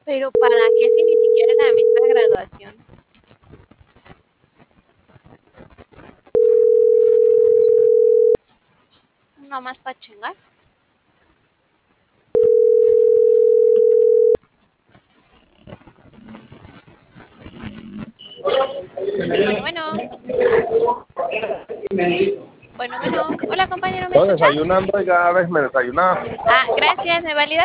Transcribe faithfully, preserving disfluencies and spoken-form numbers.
Pero ¿para qué si ni siquiera en la misma graduación? No más para chingar. Bueno, bueno. Bueno, bueno. Hola, compañero, ¿me Estoy escucha? desayunando y cada vez me desayunaba. Ah, gracias. ¿Me valida